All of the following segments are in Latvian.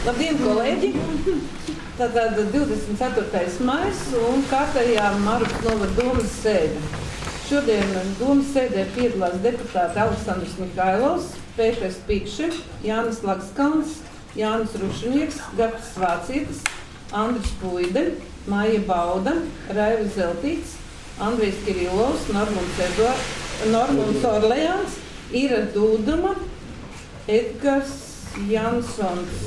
Labdien, kolēģi! Tātad 24. maijs un kārtējā Margas novada domas sēde. Šodien domas sēdē piedalās deputāti Aleksandrs Mihailovs, Pēters Pikše, Jānis Lagskalns, Jānis Rušinieks, Gatis Vācietis, Andris Puide, Maija Bauda, Raiva Zeltīts, Andrijs Kirillovs, Normons Orleāns, Ira Dūduma, Edgars Jansons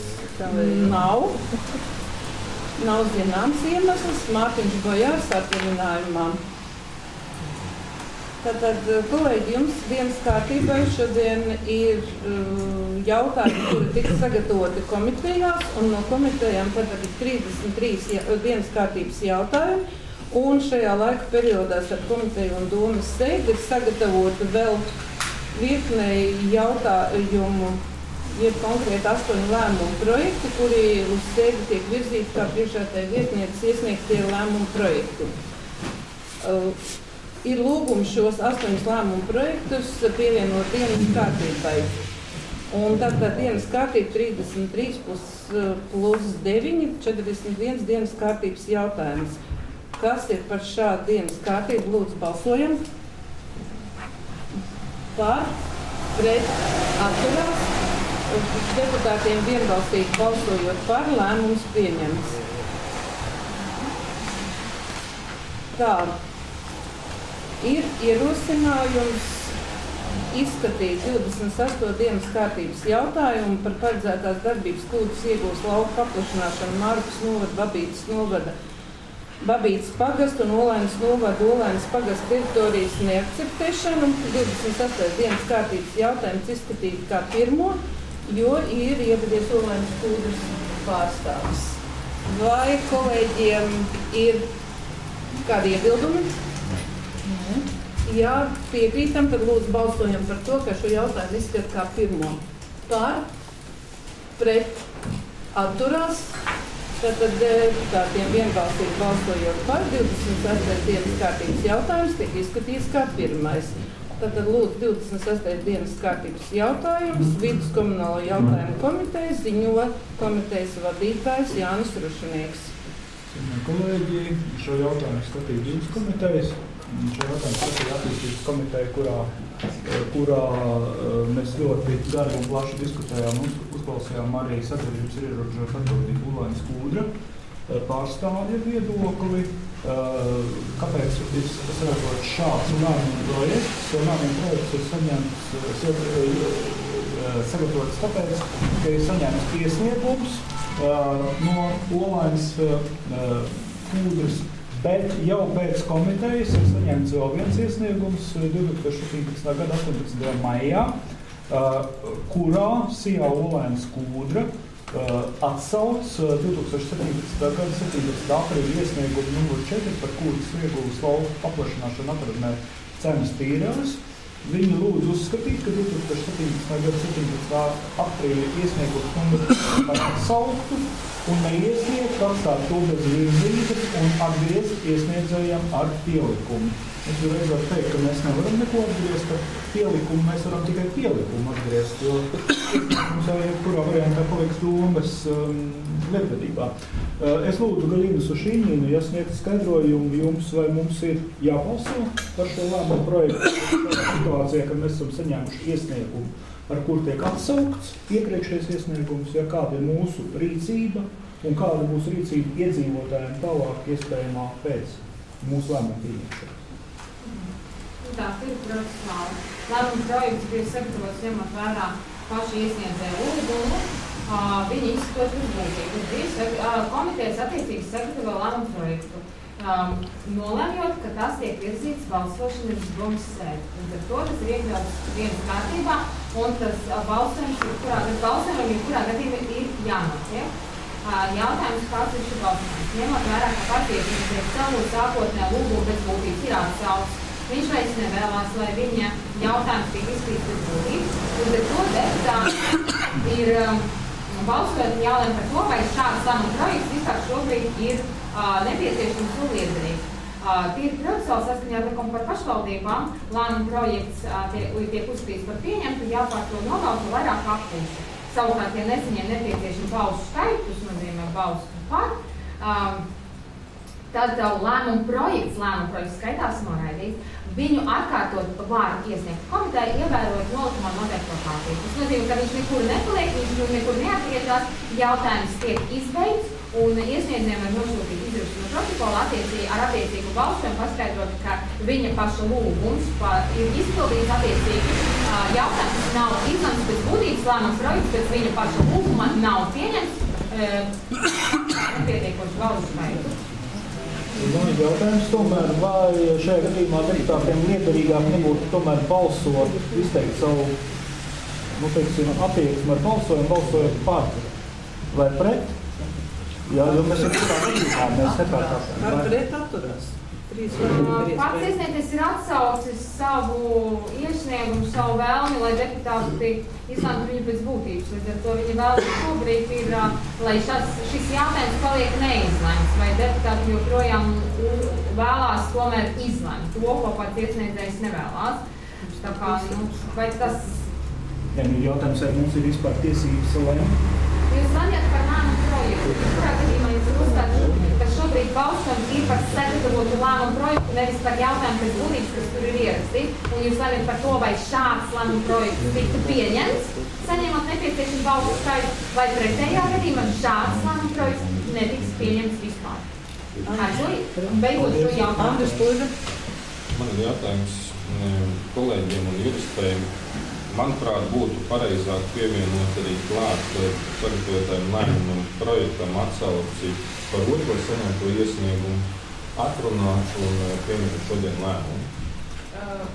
nav zināms iemesls, Mārtiņš Bojārs atvaļinājumā. Tātad, kolēģi, jums dienas kārtībai šodien ir jautājumi, kuri tika sagatavoti komitejās, un no komitejām tātad ir 33 dienas kārtības jautājumi, un šajā laika periodās ar komiteju un domas sēdi ir sagatavoti vēl virknei jautājumu, ir konkrēti 8 lēmumu projekti, kuri uz sēdi tiek virzīti kā priekšētāja vietnieces iesniegtie lēmumu projekti. Ir lūgums šos 8 lēmumu projektus pievienot dienas kārtībai. Un tātad dienas kārtība 33 plus 9, 41 dienas kārtības jautājums. Kas ir par šādu dienas kārtību? Lūdzu, balsojam. Par, pret, atturās. Deputātiem vienbalsīgi balsojot par, lēmums pieņemts. Tā, ir ierosinājums izskatīt 28. dienas kārtības jautājumu par paredzētās darbības kļūdas iegūs lauku paplašināšanu Margas novada, Babītes pagastu un Olainas novada, Olainas pagastu teritorijas neakceptēšanu. 28. dienas kārtības jautājums izskatīt kā pirmo, jo ir ievadies Olainas kūdras pārstāvis. Vai kolēģiem ir kādi iebildumi? Ja piekrītam, tad lūdzu balsojam par to, ka šo jautājumu izskat kā pirmo. Par, pret, atturās. Tātad deputātiem vienbalsīgi balsojot par 28. dienas kārtības jautājums tiek izskatīts kā pirmais. Tātad lūdzu 28. dienas kārtības jautājums vidus komunālo jautājumu komiteja ziņo komitejas vadītājs Jānis Rušinieks. Kolēģi, šo jautājumu skatīja divas komitejas. Šo jautājumu skatīja attīstības komiteja, kurā mēs ļoti gari un plaši diskutējām un uzklausījām arī sabiedrības ar ierobežotu atbildību Olainas kūdra pārstāvja viedokli. Kāpēc ir sagatavots šāds lēmumu projekts? Lēmumu projekts ir sagatavots tāpēc, ka ir saņemts iesniegums no Olainas kūdras, bet jau pēc komitejas ir saņemts vēl viens iesniegums 2017. gada 18. maijā, kurā SIA Olainas kūdra atsauc 2017. gada 17. aprīļa iesniegumu numur 4 par kūdras ieguves lauku paplašināšanu atradnē cenas tīrās. Viņi lūdz uzskatīt, ka 2017. gada 17. aprīļa iesniegums numur atsauktu un neiesniegt, atstāt to bez virzības un atgriezt iesniedzējiem ar pielikumu. Es reiz varu teikt, ka mēs nevaram neko atgriezt ar pielikumu, mēs varam tikai pielikumu atgriezt, jo mums jau jebkurā variantā paliks domas lietvedībā. Es lūdzu Galinu Sušīņinu, ja sniegt skaidrojumu jums, vai mums ir jābalso par šo lēmumu projektu situācijā, kad mēs esam saņēmuši iesniegumu, ar kur tiek atsaukts iepriekšējais iesniegums, ja kāda ir mūsu rīcība un kāda būs rīcība iedzīvotājiem tālāk iespējamā pēc mūsu lēmumu pieņemšanas. Tā ir profesionāli. Lēmuma projekts bija sagatavots ņemot vērā paši iesniedzēju lūgumu. Viņi izskatot uzmanīgi. Komitejas attiecīgi sagatavo lēmuma projektu, nolēmjot, ka tas tiek virzīts balsošanas domas sēdi. Un par to tas ir iekļauts dienas kārtībā, un tas balsojums, jebkurā gadījumā ir jānotiek. Jautājums, kāds ir šī balsojums? Ņemot vērā, ka partija savu sākotnē lūgumu pēc būtības ir atsaucis. Viņš vairs nevēlās, lai viņa jautājums tiek izskatīts pēc būtības. Līdz ar to deputāti ir balsojot un jālēm par to, vai šāds lēmuma projekts vispār šobrīd ir nepieciešams un liederīgs. Tīri procesāli saskaņā ar likumu par pašvaldībām lēmuma projekts tiek uzskatīts par pieņemtu, jāpārto nobalso vairāk appusi. savukārt, ja nesaņem nepieciešamu balsu skaitu, tas nozīmē balsu par, tad lēmumu projekts skaitās noraidīts. Viņu atkārtot var iesniegt komiteju, ievērojot nolikumā noteikto kārtību. Tas nozīmē, ka viņš nekur nepaliek, viņš nekur neatgriežas, jautājums tiek izbeigts, un iesniedzējiem var nosūtīt izrakstīto protokolu ar attiecīgu balsojumu, paskaidrot, ka viņa paša lūgums ir izpildīts attiecīgi. Jautājums nav izlemts pēc būtības, lēmums projekts pēc viņa paša lūguma nav pieņemts nepietiekoši balsu skaitu. Man ir jautājums tomēr, vai šajā gadījumā deputātiem liederīgāk nebūtu tomēr balsot, izteikt savu, attieksmi ar balsojot par vai pret? Jā, jo mēs ir tā gadījumā, mēs nepārtās. Ar pret atturās. Pats iesniedzējs ir atsaucis savu iesniegumu, savu vēlmi, lai deputāti izmanto viņu pēc būtības. Līdz ar to viņa vēlme šobrīd ir, lai šis jautājums paliek neizlemts, vai deputāti joprojām vēlās tomēr izlemt to, ko pats iesniedzējs nevēlās. Tā kā, vai tas... Jā, jautājums, vai mums ir vispār tiesības lemt? Jūs lemjat par lēmumu projektu. Kurā gadījumā jūs uzskatāt, ka šobrīd balsojums ir par sagatavotu lēmumu projektu, nevis par jautājumu pēc būtības, kas tur ir ierakstīts, un jūs lemjat par to, vai šāds lēmumu projekts tiktu pieņemts, saņemot nepieciešamu balsu skaitu, vai pretējā gadījumā šāds lēmumu projekts netiks pieņemts vispār. Beigot šo jautājumu. Man ir jautājums kolēģiem un juristiem. Manuprāt, būtu pareizāk pievienot arī klāt sagatavotajam lēmumam projektam atsauci par otro saņemto iesniegumu, atrunāt un pieņemt šodien lēmumu.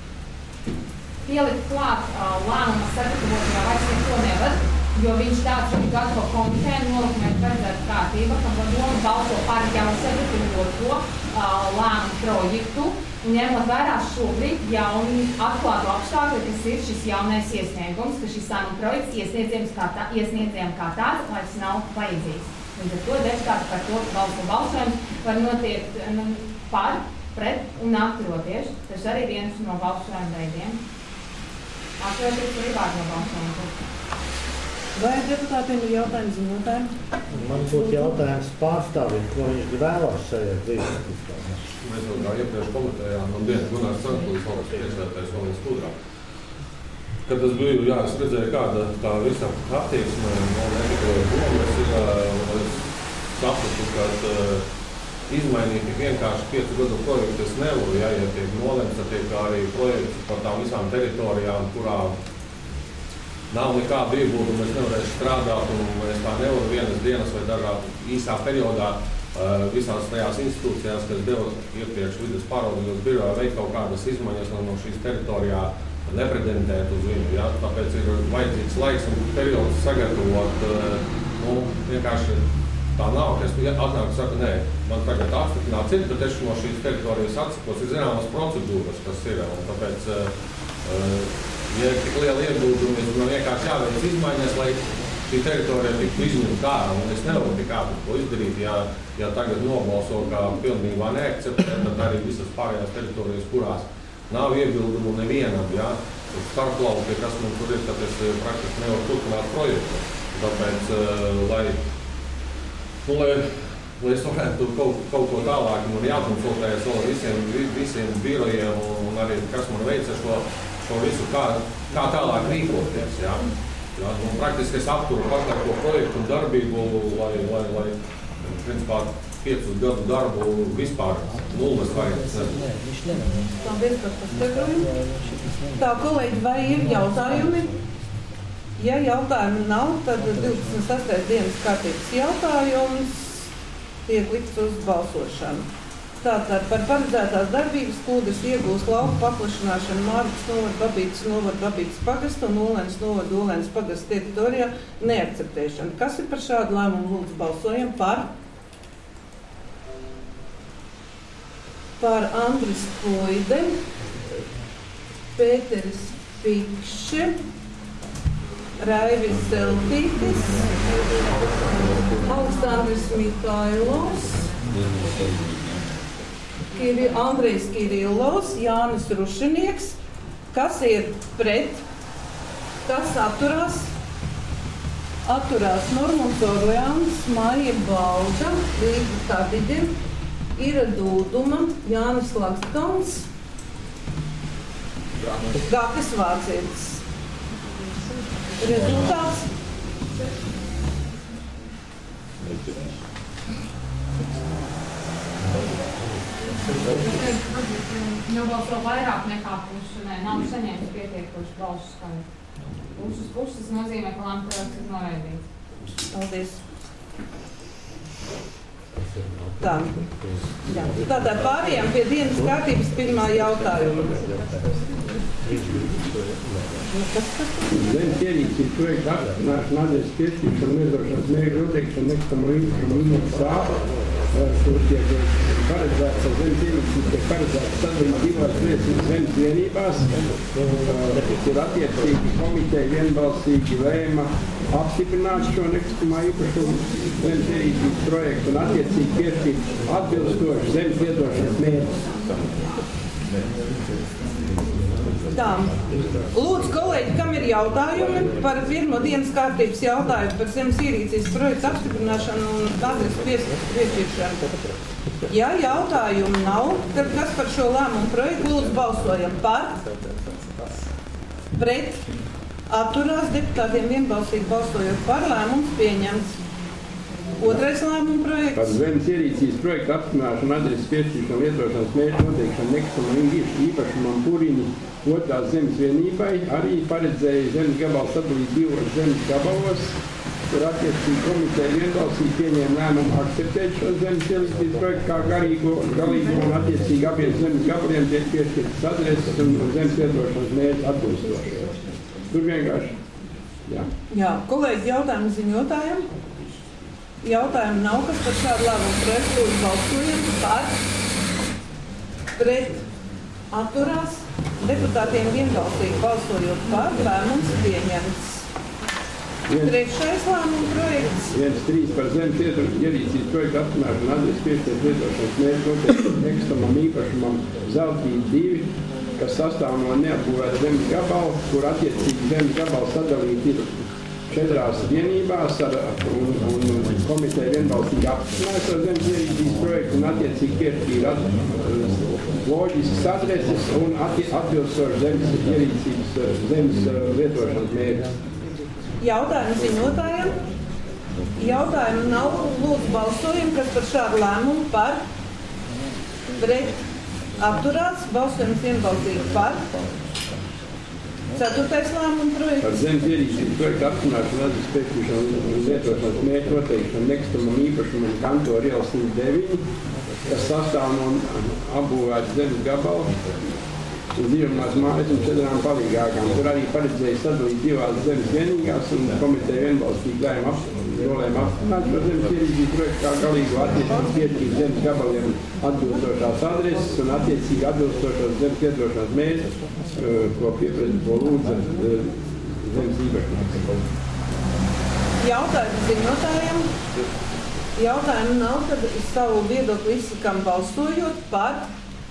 Pielikt klāt lēmuma sagatavotajā vairs neko nevar, jo viņš tāds ir gatavo komiteju, nolikumē paredzēta kārtība, kam var doma balso par jau sagatavoto lēmumu projektu, un ņemot vērā šobrīd jauni atklātu apstākļi, kas ir šis jaunais iesniegums, ka šis lēmuma projekts iesniedzējiem kā tāds vairs nav vajadzīgs. Līdz ar to deputāti par to balsojumu var notiekt par, pret un atturoties. Tas arī viens no balsojuma veidiem. Atturoties arī vārdu no balsojuma. Vai deputātiem ir jautājums ziņotājiem? Man būtu jautājums pārstāvjiem, ko viņš vēlās šajā brīdī. Mēs vēl kā iepriekš komitējām, un dienas Gunārs Sankulis, valsts priekšsēdētājs Valens Kudrā. Kad tas biju, jā, es redzēju, kāda tā visa attieksme no nekatoja domas ir, es sapratu, ka izmainīt tik vienkārši 5 gadu projektu es nevaru, ja tiek nolemts, tad tiek arī projekts par tām visām teritorijām, kurām nav nekāda iegulduma, es nevarēšu strādāt, un es tā nevaru vienas dienas vai dažā īsā periodā visās tajās institūcijās, kas deva iepriekš vidas pārvaldības birojā, veikt kaut kādas izmaiņas no šīs teritorijā nepretendēt uz viņu. Ja? Tāpēc ir vajadzīgs laiks un periods sagatavot. Vienkārši tā nav, ka es atnāku un saku, nē, man tagad apstiprināts ir, bet es no šīs teritorijas atsakos. Ir zināmas procedūras, kas ir. Un tāpēc, ja ir tik liela ieguldumi, man vienkārši jāveic izmaiņas, lai šī teritorija tiktu izņemta ārā, un es nevaru tik ātri to izdarīt, ja tagad nobalso, kā pilnībā neakceptē, tad arī visas pārējās teritorijas, kurās nav iebildumu nevienam, ja, starplauki, kas man tur ir, tad es praktiski nevaru turpināt projektu. Tāpēc, lai es varētu kaut ko tālāk, man jākonsultējas vēl visiem birojiem un arī, kas man veica šo visu, kā tālāk rīkoties, ja. Ja, praktiski es apturu pašlaik to projektu un darbību, lai principā 5 gadu darbu vispār nulles vajadzības nebūtu. Paldies par paskaidrojumu. Tā, kolēģi, vai ir jautājumi? Ja jautājumi nav, tad 26. dienas kārtības jautājums tiek likts uz balsošanu. Tātad par paredzētās darbības Kūdras iegūst lauku paplašināšanu Mārgas novada Babītas novada Babītas pagasta un Olēnas novada Olēnas pagasta teritorijā neakceptēšanu. Kas ir par šādu lēmumu? Lūdzu, balsojam par? Par Andris Puide, Pēteris Pikše, Raivis Zeltītis, Aleksandrs Mikailovs, Andrejs Kirillovs, Jānis Rušinieks, kas ir pret, kas atturās, Atturās Normons Orleāns, Maija Balža, Līga Tadide, Ira Dūduma, Jānis Lakstons, Gatis Vācietis. Rezultāts. Nobalso vairāk nekā pušu, nav saņēmis pietiekoši balsu skaitu. Puses nozīmē, ka lēmuma projekts ir noraidīts. Paldies. Tā. Jā. Tātad pārējām pie dienas kārtības pirmā jautājuma. Zemes ierīcības projekta apstiprināšana adreses piešķiršana lietošanas mērķu noteikšana nekustamo īpašumu limits sāpa, kur tiek paredzēts ar zemes ierīcības, tiek paredzēts sadalīt divās zemes vienībās, kur attiecīgi komiteja vienbalsīgi lēma apstiprināt šo nekustamā īpašumu zemes ierīcības projektu un attiecīgi piešķirt atbilstoši zemes lietošanas mērķus. Tā. Lūdzu, kolēģi, kam ir jautājumi par pirmo dienas kārtības jautājumu par zemes ierīcības projektu apstiprināšanu un adreses piešķiršanu? Ja jautājumu nav, tad kas par šo lēmumu projektu lūdzu balsojam par? Pret? Atturās deputātiem vienbalsīgi balsojot par lēmums pieņemts. Otrais lēmuma projekts. Par zemes ierīcības projektu apstiprināšanu adreses piešķiršanu lietošanas mērķu noteikšanu nekustamam īpašumam Puriņu otrās zemes vienībai arī paredzēja zemes gabalu sadalīt divos zemes gabalos, kur attiecīgi komiteja vienbalsīgi pieņēma lēmumu akceptēt šo zemes ierīcības projektu kā galīgo un attiecīgi abiem zemes gabaliem tiek piešķirtas adreses un zemes lietošanas mērķi atbilstoši. Tur vienkārši, jā. Jā, kolēģi, jautājumu ziņotājiem. Jautājumu nav, kas par šādu lēmumu projektu lūdzu balsojam par, pret, atturās, deputātiem vienbalsīgi balsojot par, lēmums pieņemts. Trešais lēmuma projekts. 1.3 par zemes ierīcības projektu apstiprināšanu adreses piešķirt lietošanas mērķu noteikšanu nekustamam īpašumam Zeltīt 2, kas sastāv no neapbūvēta zemes gabala, kur attiecīgi zemes gabala sadalīt ir 4 vienībās un komiteja vienbalsīgi apstiprināja šo zemes ierīcības projektu un attiecīgi piešķīra loģiskas adreses un atbilstoši zemes ierīcības zemes lietošanas mērķus. Jautājumu ziņotājiem. Jautājumu nav, lūdzu balsojam, kas par šādu lēmumu par, pret, atturās, balsojums vienbalsīgi par. Ceturtais lēmuma projekts. Par zemes ierīcības projektu apstiprināšanu adreses piešķiršanu un lietošanas mērķu noteikšanu nekustamam īpašumam Kantora iela 109, kas sastāv no apbūvētas zemes gabala un dzīvamās mājas un 4 palīgākām, kur arī paredzēja sadalīt divās zemes vienīgās un komiteja vienbalsīgi lēma apstiprināt šo zemes ierīcības projektu kā galīgo attiecīgi piešķirt zemes gabaliem atbilstošās adreses un attiecīgi atbilstošās zemes lietošanas mērķus, ko lūdza zemes īpašnieks. Jautājumu ziņotājiem. Jautājumu nav, tad savu viedokli izsakām balsojot par,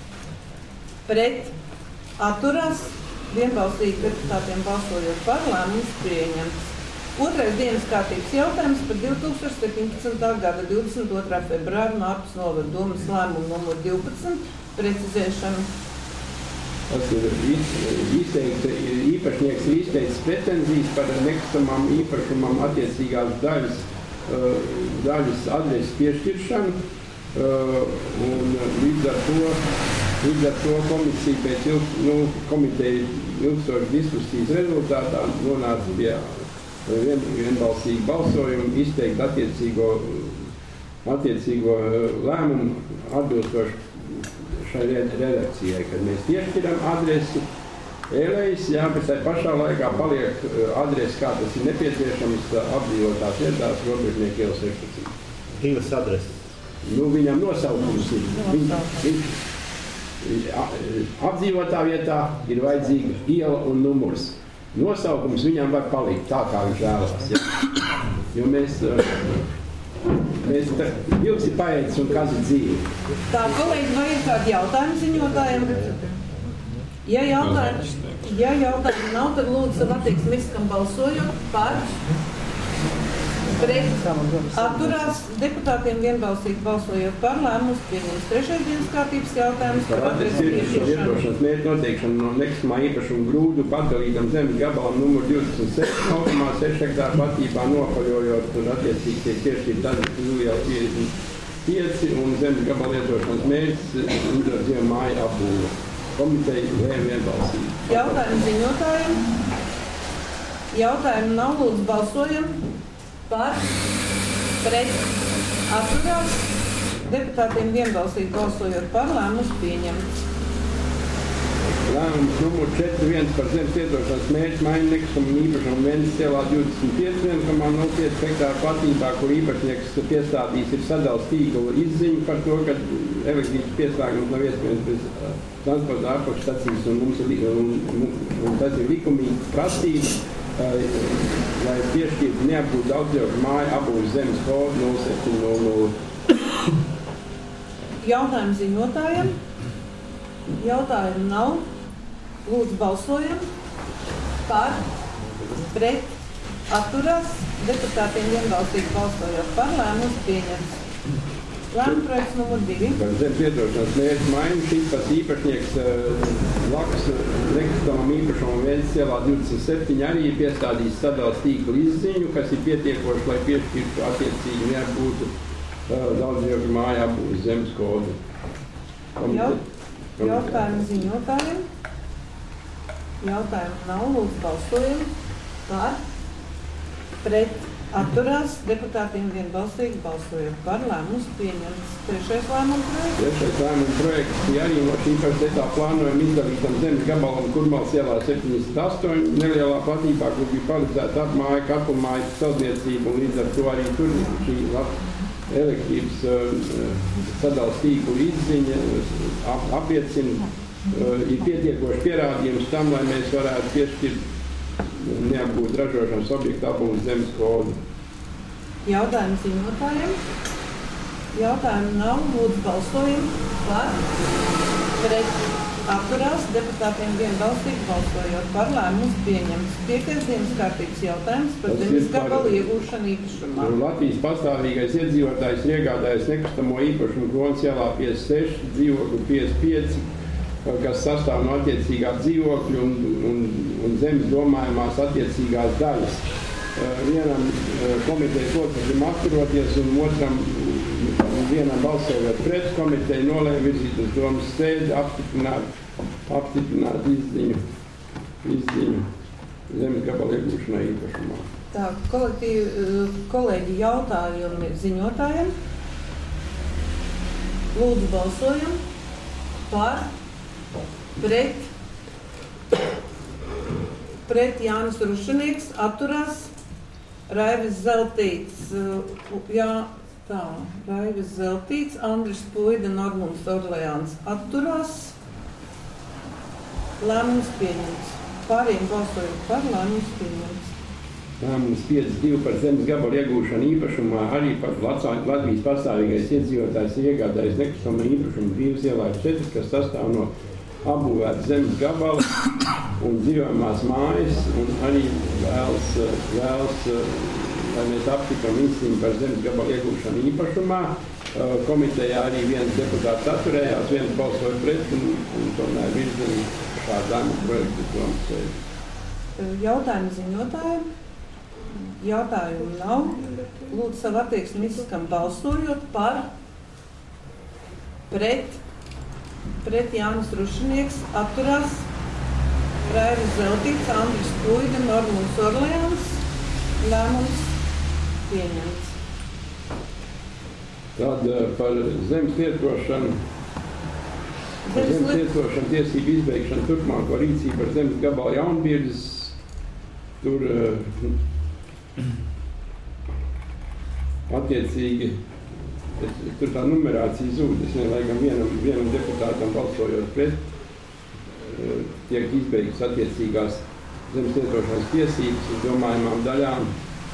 pret, atturās, vienbalsīgi deputātiem balsojot par, lēmums pieņemts. Otrais dienas kārtības jautājums par 2017. gada 22. februāra Mārpas novada domas lēmumu numur 12 precizēšanu. Tas ir īpašnieks ir izteicis pretenzijas par nekustamām īpašumam attiecīgās daļas adreses piešķiršanu, un līdz ar to komisija pēc komiteja ilgstošas diskusijas rezultātā nonāca pie vienbalsīgu balsojumu, izteikt attiecīgo lēmumu atbilstoši šai redakcijai, kad mēs piešķiram adresi ēlējas, jā, bet tai pašā laikā paliek adresi, kā tas ir nepieciešams apdzīvotās vietās, Robežnieku iela 16. Divas adreses. Viņam nosaukums ir. Apdzīvotā vietā ir vajadzīga iela un numurs. Nosaukums viņam var palikt tā, kā viņš vēlas. Ja? Jo mēs ilgs ir paēdis un kas ir dzīve. Tā, kolēģi, vai ir kādi jautājumi ziņotājiem? Ja jautājumu nav, tad lūdzu savu attieksmi izskam balsojot par, pret atturās deputātiem vienbalsīgi balsojot par lēmumus pieņems. Trešais dienas kārtības jautājums par attiecības lietošanas mērķu noteikšanu no nekustamā īpašuma grūdu padalītam zemes gabalam numur 26,6 hektāru platībā nopaļojot un attiecīgi tiek piešķirt jūlijā 55 un zemes gabala lietošanas mērķis dzīvo māju apbūve. Komiteja lēma vienbalsīgi. Jautājumu ziņotājiem. Jautājumu nav, lūdzu balsojam par, pret, atturās. Deputātiem vienbalsīgi balsojot par lēmumus pieņemts. Lēmums numur 4.1 par zemes lietošanas mērķu maiņu nekustamam īpašumam Vendes ielā 25,05 hektāru platībā, kur īpašnieks piestādījis ir sadales tīkla izziņu par to, ka elektrības pieslēgums nav iespējams bez transporta apakšstacijas un tas ir likumīgi prasība, lai piešķirtu neapgūt daudzdzīvokļu māju apbūves zemes kodu 0700. Jautājumu ziņotājiem. Jautājumu nav. Lūdzu balsojam par, pret, atturās. Deputātiem vienbalsīgi balsojot par lēmumus pieņemts. Lēmuma projekts numur 2. Par zemes lietošanas mērķu maiņu šis pats īpašnieks blakus nekustamam īpašumam Vendes ielā 27 arī ir piestādījis sadales tīkla izziņu, kas ir pietiekoši, lai piešķirtu attiecīgi neapgūtu daudzdzīvokļu māju apbūves zemes kodu. Jautājumu ziņotājiem. Jautājumu nav. Lūdzu balsojam par, pret, atturās. Deputātiem vienbalsīgi balsojot par lēmumus pieņemts. Trešais lēmuma projekts. Trešais lēmuma projekts ir arī no šī paša etapa plānojuma izdalītam zemes gabalam Kurmals ielā 78 nelielā platībā, kur bija paredzēta apmāja, kapumāja, celtniecība un līdz ar to arī tur šī elektrības sadales tīklu izziņa apliecina, ir pietiekoši pierādījums tam, lai mēs varētu piešķirt neapgūt ražošanas objektu apbūves zemes kodu. Jautājumu ziņotājiem. Jautājumu nav. Lūdzu balsojam par, pret, atturās. Deputātiem vienbalsīgi balsojot par lēmumus pieņemts. 5. dienas kārtības jautājums par zemes gabalu iegūšanu īpašumā. Latvijas pastāvīgais iedzīvotājs ir iegādājis nekustamo īpašumu Kronas ielā 56, dzīvokļu 55, kas sastāv no attiecīgā dzīvokļu un zemes domājumās attiecīgās daļas. Vienam komitejas loceklim atturoties un otram vienam balsojot pret, komiteja nolēma virzīt uz domas sēdi, apstiprināt izziņu zemes gabala iegūšanai īpašumā. Tā, kolēģi jautājumi ziņotājiem. Lūdzu balsojam par, pret Jānis Rušanieks, atturās. Raivis Zeltīts, Raivis Zeltīts, Andris Puida, Normons Orleāns atturās. Lēmums pieņemts. Pārējiem balsojot par lēmums pieņemts. Lēmums 5.2 par zemes gabalu iegūšanu īpašumā arī par Latvijas pastāvīgais iedzīvotājs iegādājis nekustamo īpašumu Brīvas ielā 4, kas sastāv no apbūvētas zemes gabala un dzīvojamās mājas, un arī vēlas lai mēs apstiprinām izziņu par zemes gabalu iegūšanu īpašumā. Komitejā arī viens deputāts atturējās, viens balsoja pret, un tomēr virzina šādu lēmumu projektu domas sēdi. Jautājumu ziņotājiem. Jautājumu nav. Lūdzu savu attieksmi izskam balsojot par, pret Jānis Rušanieks, atturās. Raivis Zeltīts, Andris Puida, Normons Orleāns. Lēmums pieņemts. Tad par zemes lietošanu tiesību izbeigšanu turpmāko rīcību ar zemes gabalu Jaunbirdzes. Tur attiecīgi tur tā numerācija zūd. Es nelaikam vienam deputātam balsojot pret tiek izbeigtas attiecīgās zemes lietošanas tiesības uz domājumām daļām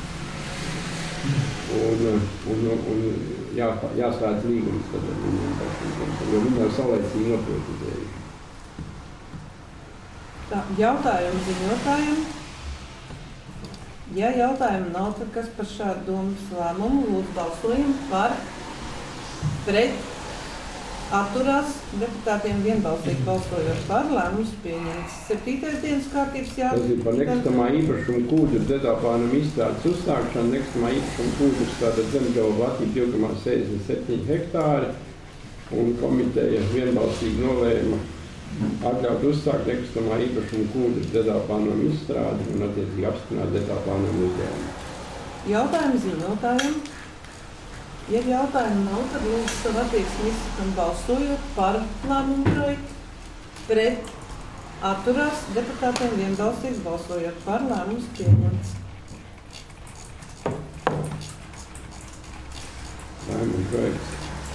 un jāslēdz līgums, jo viņi jau saulaicīgi noprivatizējuši. Jautājumu ziņotājiem. Ja jautājumu nav, tad kas par šādu domas lēmumu? Lūdzu balsojumu par, pret, atturās, deputātiem vienbalsīgi balsojot par, lēmums pieņemts. 7. dienas kārtības Tas ir jautājums. par nekustamā īpašuma kūdru detaļplānam izstrādes uzsākšanu. Nekustamā īpašuma kūdrs tātad Zemgala Latvija 2,67 hektāri. Un komiteja vienbalsīgi nolēma atļaut uzsākt nekustamā īpašuma kūdru detaļplānam izstrādi un attiecīgi apstiprināt detaļplānam uzdevumu. Jautājumu ziņotājiem. Ja jautājumu nav, tad lūdzu savu attieksmi izsakam balsojot par lēmumu projektu, pret, atturās, deputātiem vienbalsīgi balsojot par, lēmums pieņemts. Lēmumu projekts.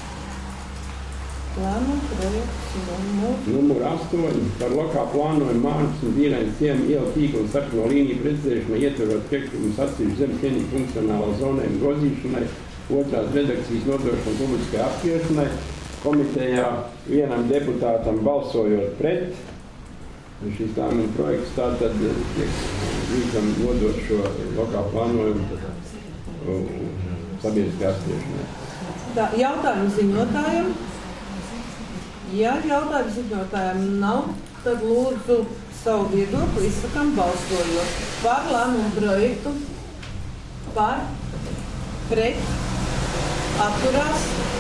Lēmumu projekts Numur 8 par lokālu plānojumu Mārkas un Dīrainas ciemu ielu tīklu un sarkano līniju precizēšanu, ietverot priekšlikumus atsevišķu zemes cienīgu funkcionālo zonējumu grozīšanai, otrās redakcijas nodošanu publiskai apspriešanai. Komitejā vienam deputātam balsojot pret. Šis lēmuma projekts tātad tiek nodot šo lokālu plānojumu sabiedriskai apspriešanai. Tā, jautājumu ziņotājiem. Ja jautājumu ziņotājiem nav, tad lūdzu savu viedokli izsakam balsojot par lēmumu projektu, par, pret, atturās,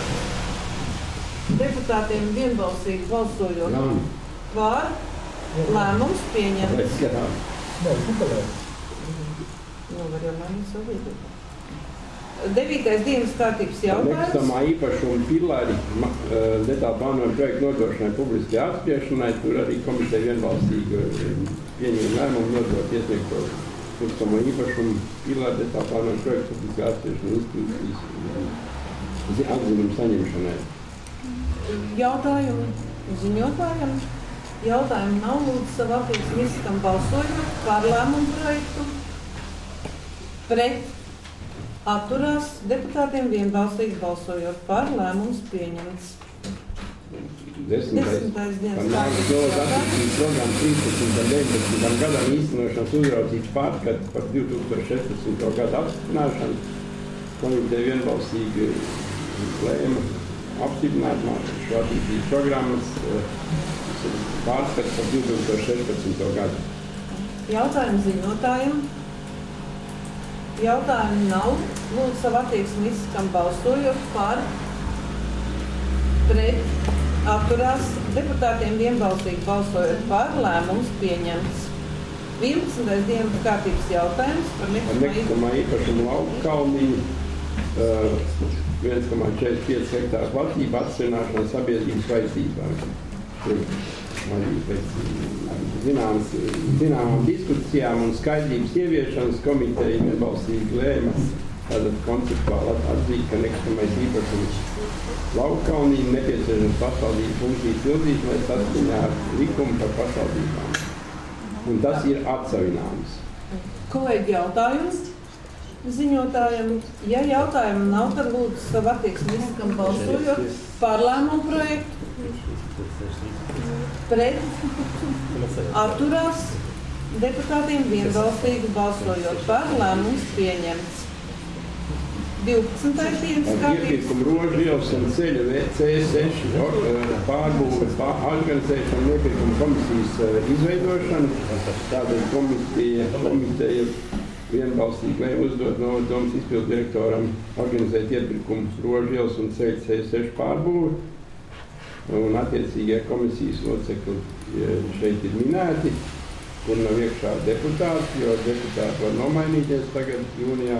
deputātiem vienbalsīgi balsojot par, lēmums pieņemts. Var jau mainīt savu viedokli. 9. dienas kārtības jautājums. Nekustamā īpašuma pilāri detālu plānojumu projektu nodošanai publiskai apspriešanai. Tur arī komiteja vienbalsīgi pieņēma lēmumu nodot iesniegto nekustamo īpašumu pilāri detālu plānojumu projektu publiskai apspriešanai institūcijas atzinumu saņemšanai. Jautājumu ziņotājiem. Jautājumu nav, lūdzu savu attieksmi izsakam balsojot par lēmumu projektu, pret, atturās, deputātiem vienbalsīgi balsojot par, lēmums pieņemts. 10. dienas kārtības programmu 13. un 19. gadam īstenošanas uzraudzības pārskats par 2016. gadu apstiprināšanu. Komiteja vienbalsīgi lēma apstiprināt šo attīstības programmas pārskats par 2016. gadu. Jautājumu ziņotājiem. Jautājumu nav. Lūdzu savu attieksmi izsakam balsojot par, pret, atturās, deputātiem vienbalsīgi balsojot par, lēmums pieņemts. 11. dienas kārtības jautājums par nekustamā īpašuma lauku kalniņu 1,45 hektāru platību atsevišķināšanai sabiedrības vajadzībām. Arī pēc zināmām diskusijām un skaidrības ieviešanas komiteja vienbalsīgi lēma tātad konceptuāli atzīt, ka nekustamais īpašums Laukkalnī nepieciešams pašvaldību funkciju pildīšanai saskaņā ar likumu par pašvaldībām. Un tas ir atsavināms. Kolēģi, jautājums ziņotājiem. Ja jautājumu nav, tad lūdzu savu attieksmi izsakam balsojot par lēmumu projektu, pret, atturās, deputātiem vienbalsīgi balsojot par, lēmums pieņemts. 12. dienas kārtības. Iepirkumu rožu ielas un ceļa C6 pārbūve, organizēšana, iepirkumu komisijas izveidošana. Tātad komiteja vienbalsīgi lēma uzdot Novadomas izpildu direktoram organizēt iepirkumu rožu ielas un ceļa C6 pārbūve. Un attiecīgie komisijas locekļi šeit ir minēti, kur nav iekšā deputāti, jo deputāti var nomainīties tagad jūnijā.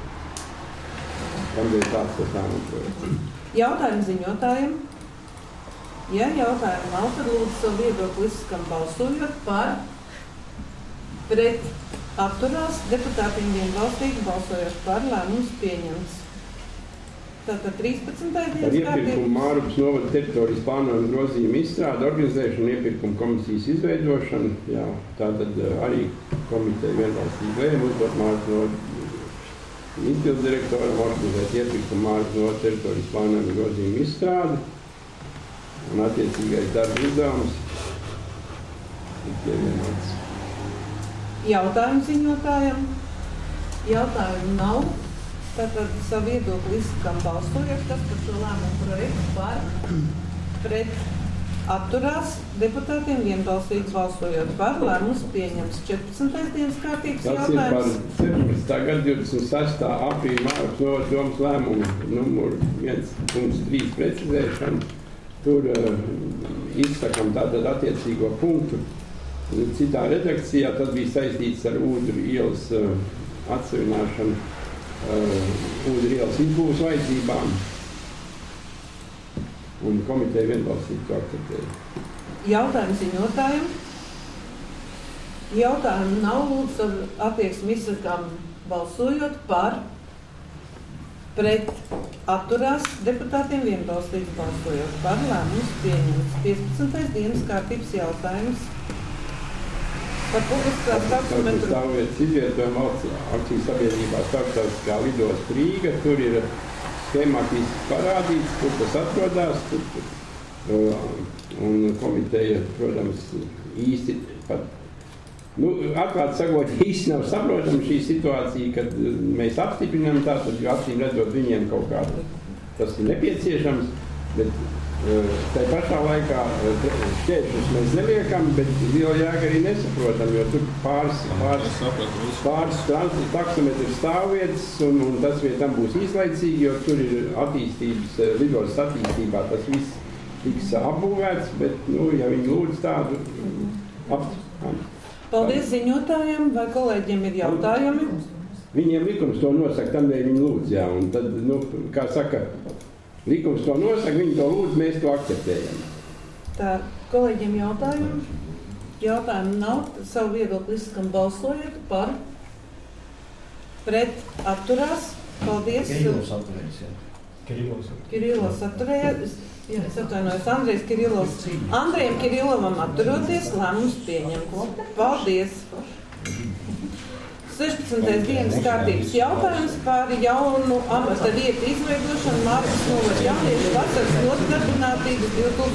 Tam bija tāds lēmuma projekts. Jautājumu ziņotājiem. Ja jautājumu nav, tad lūdzu savu viedokli izsakam balsojot par, pret, atturās, deputātiem vienbalsīgi balsojot par, lēmums pieņemts. Tātad 13. Par dienas iepirkumu kārtības. Mārupes novada teritorijas plānojumu grozījumu izstrādi, organizēšanu, iepirkumu komisijas izveidošanu. Jā, tātad arī komiteja vienbalsīgi lēma uzdot Mārupes novada izpildu direktoram organizēt iepirkumu Mārupes novada teritorijas plānojumu grozījumu izstrādi. Un attiecīgais darba uzdevums ir pievienots. Jautājumu ziņotājiem. Jautājumu nav. Tātad savu viedokli izsakām balsojot, kas par šo lēmumu projektu par pret atturās deputātiem vienbalsīgi balsojot par lēmums pieņems 14. dienas kārtības jautājums. Tas ir par 17. gada 26. aprīļa Mārgas novada domes lēmumu numuru 1.3 precizēšanu. Tur izsakam tātad attiecīgo punktu. Citā redakcijā tas bija saistīts ar Ūdru ielas atsevināšanu, Ūdru ielas izbūves vajadzībām. Un komiteja vienbalsīgi to akceptēja. Jautājumu ziņotājiem. Jautājumu nav, lūdzu ar attieksmi izsakām balsojot par pret atturās deputātiem vienbalsīgi balsojot par lēmums pieņemts 15. dienas kārtības jautājums par publiskās taksometru. Stāvvietas izvietojumu valsts akciju sabiedrībā Starptautiskā lidosta Rīga. Tur ir schēmātiski parādīts, kur tas atrodas. Un komiteja, protams, īsti pat, atklāti sakot, īsti nav saprotama šī situācija, kad mēs apstiprinām tātad, jo acīm redzot viņiem kaut kā tas ir nepieciešams, bet tai pašā laikā šķēršļus mēs neliekam, bet liela jēga arī nesaprotam, jo tur pāris taksometru stāvvietas, un tas vietam būs īslaicīgi, jo tur ir attīstības, lidostas attīstībā tas viss tiks apbūvēts, bet, ja viņi lūdz tādu apstiprinām. Paldies ziņotājiem, vai kolēģiem ir jautājumi? Viņiem likums to nosaka, tam dēļ viņi lūdz, jā, un tad, kā saka, likums to nosaka, viņi to lūdz, mēs to akceptējam. Tā, kolēģiem jautājumi? Jautājumu nav, savu viedokli izsakam balsojot par pret atturās. Paldies. Kirillovs atturējās, jā. Kirillovs atturējās. Jā, es atvainojos, Andrejs Kirillovs. Andrejam Kirillovam atturoties, lēmums pieņemts. Paldies. 16. dienas kārtības jautājums par jaunu amata vietu izveidošanu Mārgas novada jauniešu vasaras nodarbinātības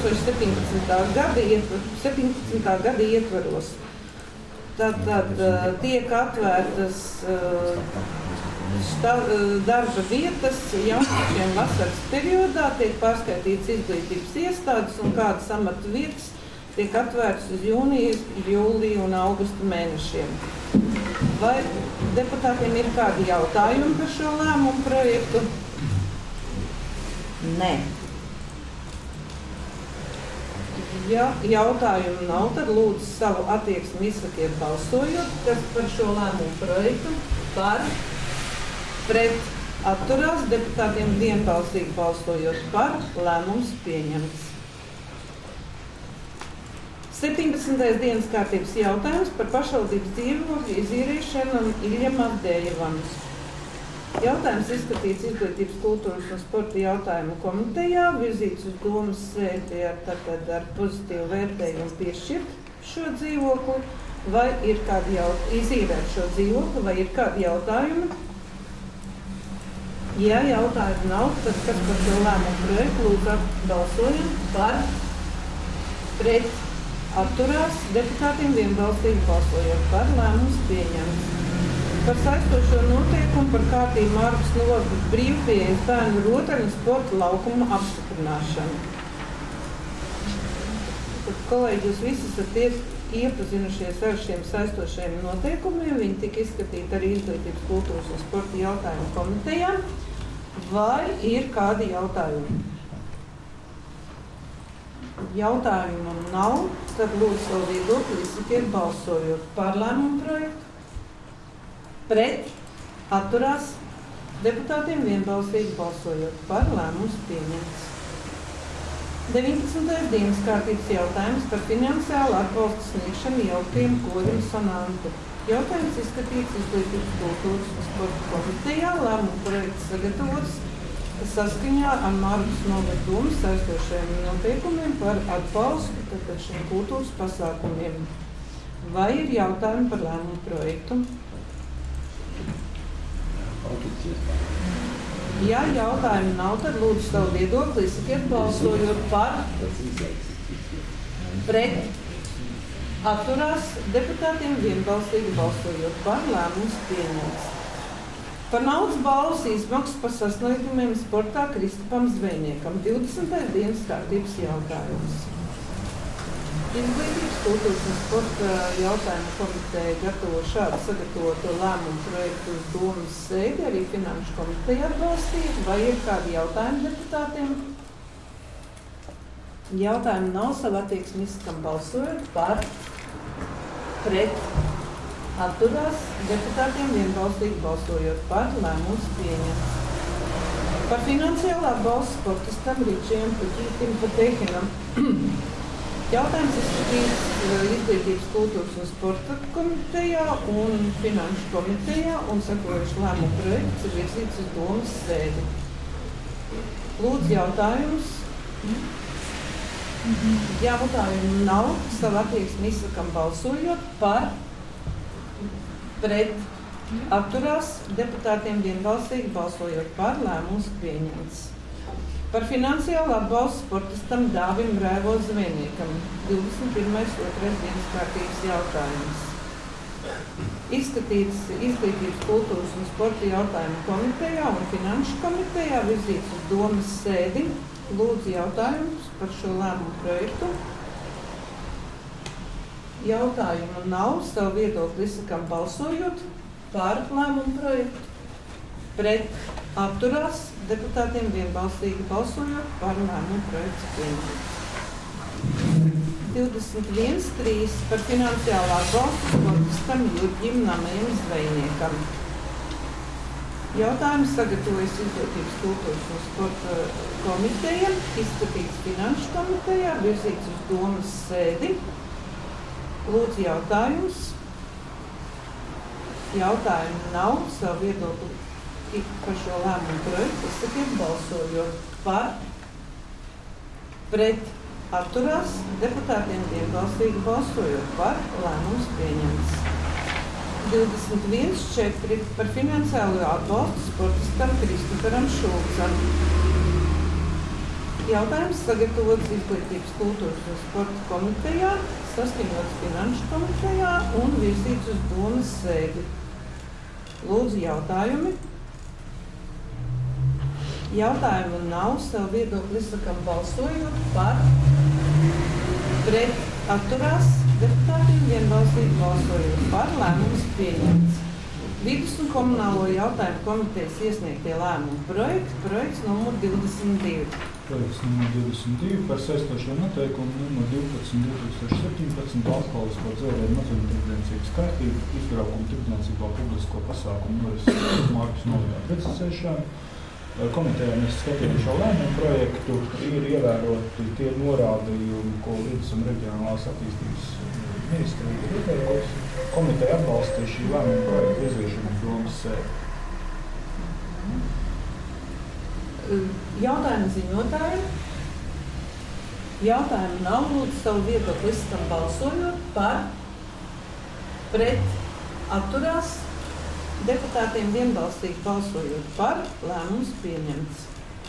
2017. gada ietvaros. Tātad tiek atvērtas darba vietas jauniešiem vasaras periodā, tiek pārskaitītas izglītības iestādes un kādas amata vietas tiek atvērtas uz jūniju, jūliju un augustu mēnešiem. Vai deputātiem ir kādi jautājumi par šo lēmumu projektu? Nē. Ja jautājumu nav, tad lūdzu savu attieksmi izsakiet balsojot, kas par šo lēmumu projektu par pret atturās deputātiem vienbalsīgi balsojot par lēmums pieņemts. 17. dienas kārtības jautājums par pašvaldības dzīvokļu izīrīšanu Iļam Avdejevam. Jautājums izskatīts Izglītības, kultūras un sporta jautājumu komitejā, virzīts uz domas sēdi ar pozitīvu vērtējumu piešķirt šo dzīvokli, vai ir kādi izīrēt šo dzīvokli, vai ir kādi jautājumi? Ja jautājumu nav, tad kas par šo lēmumu projektu lūdzu balsojam par pret atturās deputātiem vienbalsīgi balsojot par lēmums pieņemts. Par saistošo noteikumu par kārtību Mārgas novada brīvpieejas bērnu rotaļu un sporta laukuma apstiprināšanu. Tad, kolēģi, jūs visi esat iepazinušies ar šiem saistošajiem noteikumiem. Viņi tika izskatīti arī Izglītības, kultūras un sporta jautājumu komitejā. Vai ir kādi jautājumi? Jautājumu nav, tad lūdzu savu viedokli izsakiet balsojot par lēmumu projektu. Pret atturās deputātiem vienbalsīgi balsojot par lēmums pieņemts. 19. dienas kārtības jautājums par finansiālu atbalstu sniegšanu jauktajiem korim Sonantu. Jautājums izskatīts Izglītības, kultūras un sporta komitejā. Lēmumu projekts sagatavots saskaņā ar Mārgas novada domas saistošajiem noteikumiem par atbalstu šiem kultūras pasākumiem. Vai ir jautājumi par lēmumu projektu? Ja jautājumu nav, tad lūdzu savu viedokli izsakiet balsojot par pret atturās deputātiem vienbalsīgi balsojot par lēmums pieņemts. Par naudas balvas izmaksu par sasniegumiem sportā Kristupam Zvejniekam 20. dienas kārtības jautājums. Izglītības, kultūras un sporta jautājumu komiteja gatavo šādu sagatavotu lēmumu projektu uz domas sēdi, arī finanšu komiteja atbalstīt. Vai ir kādi jautājumi deputātiem? Jautājumu nav, savu attieksmi izskam balsojot par, pret, atturās, deputātiem vienbalsīgi balsojot par, lēmums pieņemts. Par finansiālu atbalstu sportistam Ričiem Puķītim Patehinam. Jautājums izskatīts Izglītības, kultūras un sporta komitejā un finanšu komitejā un sekojuši lēmumu projekts ir virzīts uz domas sēdi. Lūdzu jautājums. Jautājumu nav, savu attieksmi izsakam balsojot par, pret, atturās, deputātiem vienbalsīgi balsojot par, lēmums pieņemts. Par finansiālu atbalstu sportistam Dāvim Rēvo Zvejniekam 21.2. dienas kārtības jautājums. Izskatīts Izglītības, kultūras un sporta jautājumu komitejā un finanšu komitejā virzīts uz domas sēdi. Lūdzu jautājumus par šo lēmumu projektu. Jautājumu nav, savu viedokli izsakam balsojot par lēmumu projektu. Pret, atturās, deputātiem vienbalsīgi balsojot par lēmumu projektu pieņemts. 21.3. par finansiālu atbalstu sportistam Jurģim Namajam Zvejniekam. Jautājums sagatavojas Izglītības, kultūras un sporta komiteja, izskatīts finanšu komitejā, virzīts uz domas sēdi. Lūdzu jautājums. Jautājumu nav, savu viedokli par šo lēmumu projektu izsakiet balsojot par, pret, atturās, deputātiem vienbalsīgi balsojot par, lēmums pieņemts. 21.4. par finansiālo atbalstu sportistam Kristuparam Šulcam. Jautājums sagatavots Izglītības, kultūras un sporta komitejā, saskaņots finanšu komitejā un virzīts uz domas sēdi. Lūdzu jautājumi. Jautājumu nav, savu viedokli izsakam balsojot par, pret, atturās, deputātiem vienbalsīgi balsojot par, lēmums pieņemts. Vidus un komunālo jautājumu komitejas iesniegtie lēmumu projekts numur 22. Projekts numur 22 par saistošo noteikumu numur 12/2017 alkoholisko dzērienu mazumtirdzniecības kārtību, izbraukumu tirdzniecībā publisko pasākumu norises markas novērtējumu precizēšanu. Komitejā mēs skatījām šo lēmumu projektu, ir ievēroti tie norādījumi, ko Vides un reģionālās attīstības ministrija ir ievērojusi. Komiteja atbalstīja šī lēmuma projekta virzīšanu uz domas sēdi. Jautājumu ziņotāji. Jautājumu nav, lūdzu savu viedokli izsakam balsojot par, pret, atturās, deputātiem vienbalsīgi balsojot par, lēmums pieņemts.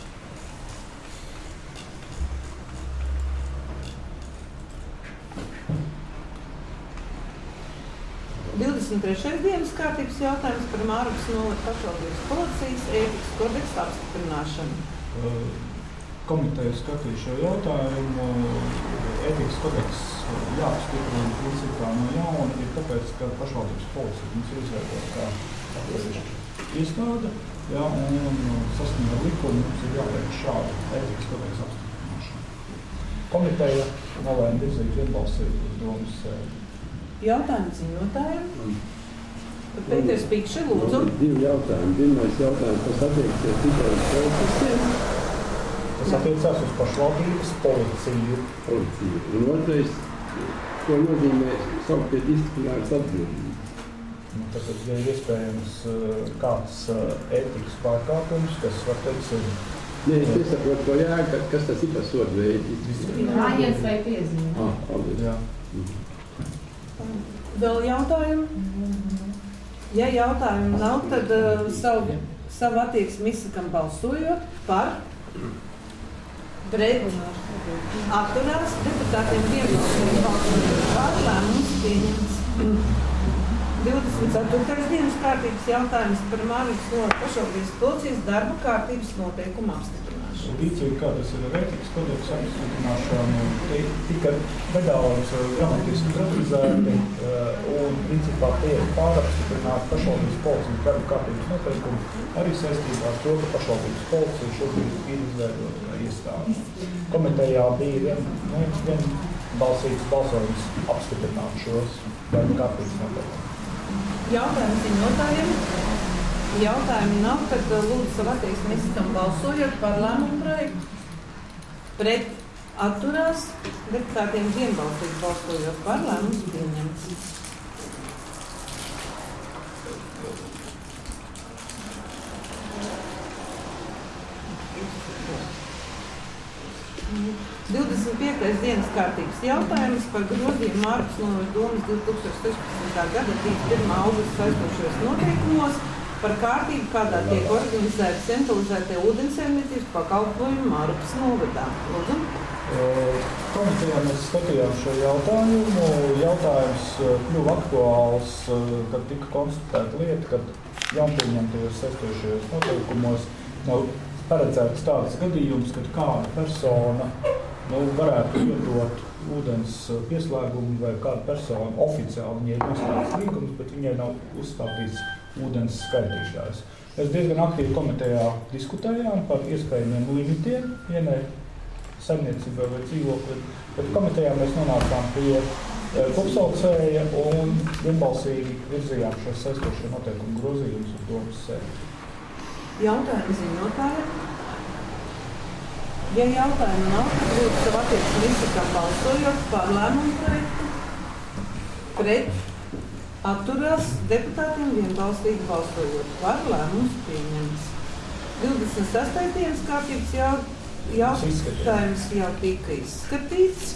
Dienas kārtības jautājums par Mārugas novada pašvaldības policijas ētikas kodeksa apstiprināšanu. Komiteja skatīja šo jautājumu. Ētikas kodeks jāapstiprina principā no jauna, ir tāpēc, ka pašvaldības policija mums ir izveidota kā iestāde, un saskaņā ar likumu mums ir jāveic šādu ētikas kodeksa apstiprināšanu. Komiteja nolēma virzīt vienbalsīgi uz domas sēdi. Jautājumu ziņotājiem. Pēters Pikši, lūdzu. Divi jautājumi. Pirmais jautājums, kas attieksies tikai uz policistiem? Tas attiecās uz pašvaldības policiju. Un otrais, ko nozīmē saukt pie disciplināras atbildības? Tātad, ja ir iespējams kāds ētikas pārkāpums, kas var teikt, Nē, es nesaprotu to jēgu, kas tas ir par sodu veidu. Rājiens vai piezīme? Paldies. Jā. Vēl jautājumu? Ja jautājumu nav, tad savu attieksmi izsakam balsojot par, pret, atturās, deputātiem vienbalsīgi balsojot par, lēmums pieņemts. 24. dienas kārtības jautājums par Mārviņas novada pašvaldības policijas darba kārtības noteikumu apstiprināšanu. Līdzīgi kā tas ir ar ētikas kodeksa apstiprināšanu, tika nedaudz gramatiski precizēti un principā tie ir pārapstiprināti pašvaldības policijas darba kārtības noteikumi arī saistībā ar to, ka pašvaldības policija šobrīd ir izveidota iestāde. Komitejā bija vienbalsīgs balsojums apstiprināt šos darba kārtības noteikumus. Jautājumi ziņotājiem. Jautājumi nav, tad lūdzu savu attieksmi izsakam balsojot par lēmumu projektu. Pret atturās deputātiem vienbalsīgi balsojot par lēmumu pieņemts. Mm. 25. dienas kārtības jautājums par grozījumu Mārpas novada domas 2016. gada 31. augusta saistošajos noteikumos par kārtību, kādā tiek organizēta centralizētie ūdensaimniecības pakalpojumi Mārpas novadā. Lūdzu. Komitejā mēs skatījām šo jautājumu. Jautājums kļuva aktuāls, kad tika konstatēta lieta, ka jaunpieņemtajos saistošajos noteikumos nav paredzēts tāds gadījums, kad kāda persona varētu iedot ūdens pieslēgumu vai kāda persona oficiāli viņai ir noslēgts līgums, bet viņai nav uzstādīts ūdens skaitītājs. Mēs diezgan aktīvi komitejā diskutējām par iespējamiem limitiem vienai saimniecībai vai dzīvokli, bet komitejā mēs nonācām pie kopsaucēja un vienbalsīgi virzījām šos saistošo noteikumu grozījumus uz domas sēdi. Jautājumi ziņotājiem. Ja jautājumu nav, tad lūdzu savu attieksmi izsakām balsojot par lēmumu projektu. Pret atturās deputātiem vienbalsīgi balsojot par lēmumu pieņemts. 26. dienas kārtības jautājums jau tika izskatīts.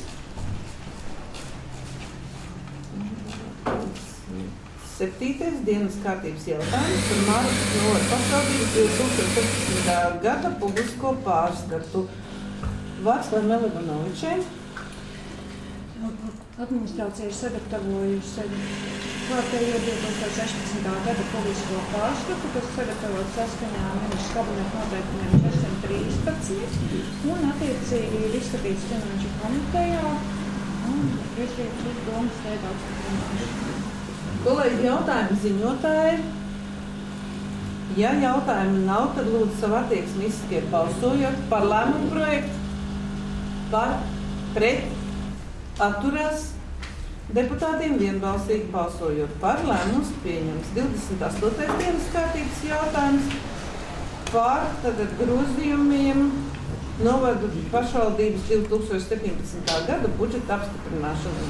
7. dienas kārtības jautājums par Mārpas novada pašvaldības 2016. gada publisko pārskatu. Vārds Laimai Ivanovičai. Administrācija ir sagatavojusi kārtējo 2016. gada publisko pārskatu, kas sagatavot saskaņā ar ministru kabineta noteikumiem 413 un attiecīgi ir izskatīts finanšu komitejā un iesniegts uz domas sēdi apstiprināšanu. Kolēģi, jautājumi ziņotāji. Ja jautājumi nav, tad lūdzu savu attieksmi izsakiet balsojot par lēmumu projektu. Par, pret, atturās deputātiem vienbalsīgi balsojot par lēmums pieņems. 28. dienas kārtības jautājums par grozījumiem novada pašvaldības 2017. gada budžeta apstiprināšanu.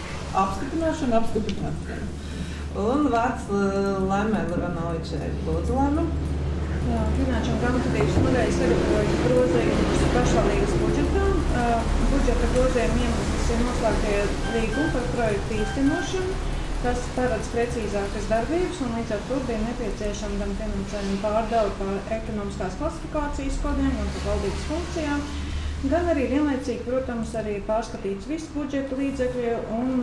Un vārds Laimai Ivanovičai. Lūdzu, Laima. Jā, Finanšu un grāmatvedības nodaļa sagatavojas grozījumus pašvaldības budžetā. Budžeta grozījuma iemesls ir noslēgtie līgumi par projektu īstenošanu, kas paredz precīzākas darbības un līdz ar to bija nepieciešama gan finansējuma pārdala par ekonomiskās klasifikācijas kodiem un par valdības funkcijām, gan arī vienlaicīgi, protams, arī pārskatīts visu budžeta līdzekļi un